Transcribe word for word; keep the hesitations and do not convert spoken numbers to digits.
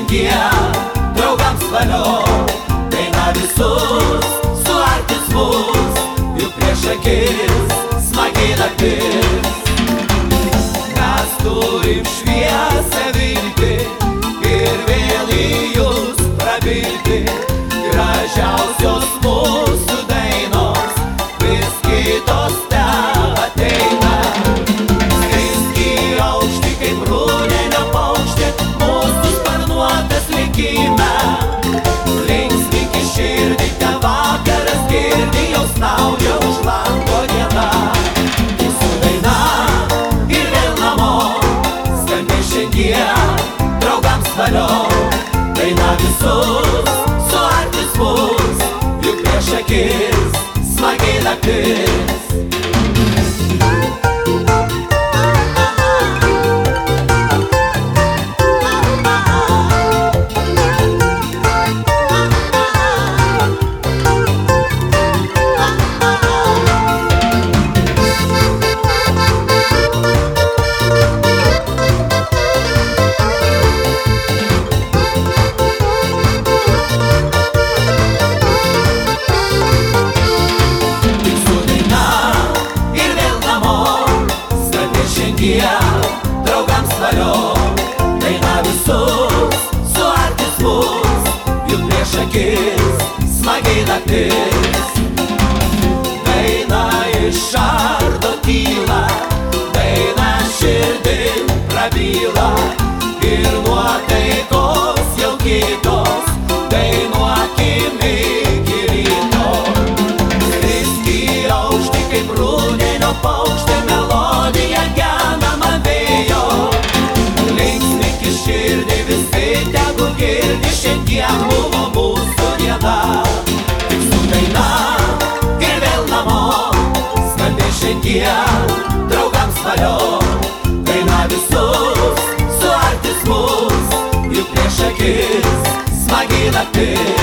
šiandie draugams valio, daina visus suartins mus, juk prieš akis smagiai naktis. Mes turim šviesą viltį ir vėl į jūs prabilti, gražiausios mūsų dainos, vis kitos te ateina. Skrisk į aukštį kaip rudenio paukštė, mūsų sparnuotas likime. Linksmink į širdį, te vakaras girdi, jau snaudžia už lango diena. Jūsų daina ir vėl namo, skambi šiandien draugams valio, daina visus suartins mus, juk prieš akis smagiai naktis. Draugams valio, daina visus suartins mus, juk prieš akis smagiai naktis. Daina išardo tylą, daina širdim prabyla, ir nuotaikos jau kitos, dainuokim iki ryto. Skrisk į aukštį kaip rudenio paukštė, melodija genama vėjo. Linksmink į širdį, visi tegu girdi, šiandien buvo mūsų diena. Tik su daina ir vėl namo, skambi šiandien draugams valio, daina visus suartins mus, juk prieš akis smagiai naktis.